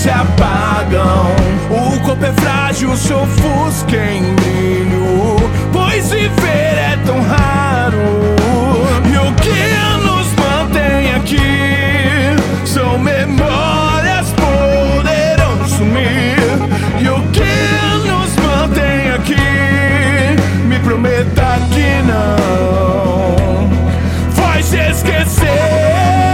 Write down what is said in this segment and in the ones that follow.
se apagam. O corpo é frágil, se ofusca em brilho, pois viver é tão raro. E o que nos mantém aqui são memórias, poderão sumir. E o que nos mantém aqui, me prometa que não vai se esquecer.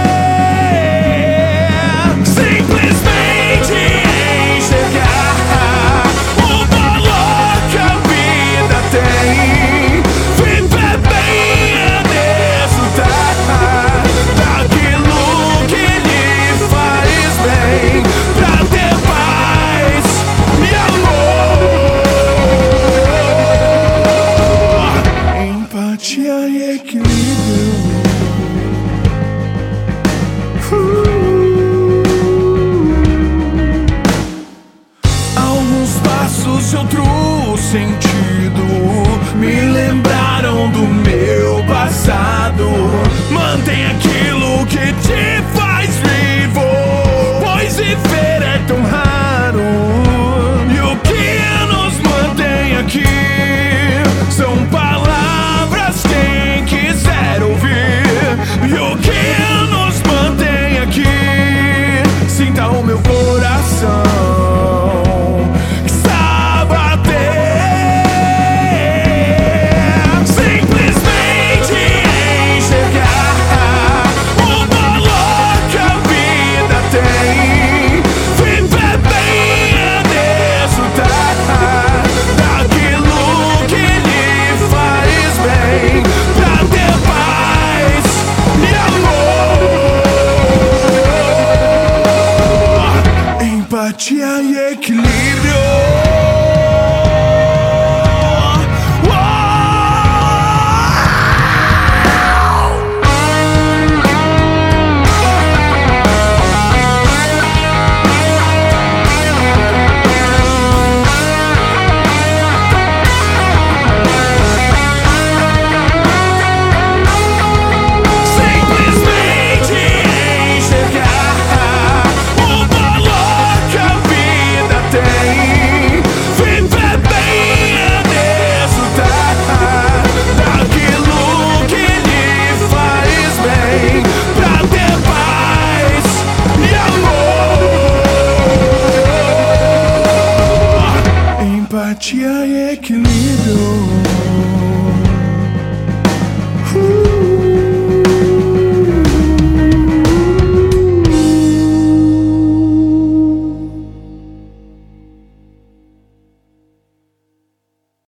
E equilíbrio. Alguns passos e outro sentido me lembraram do meu passado. Mantém aquilo que te faz vivo, pois viver é tão raro. E o que nos mantém aqui são palavras, quem quiser ouvir. E o que nos mantém aqui, sinta o meu coração que está a bater. Simplesmente enxergar o valor que a vida tem. Viver bem é desfrutar daquilo que lhe faz bem, pra ter paz e amor, empatia e equilíbrio. Empatia e equilíbrio.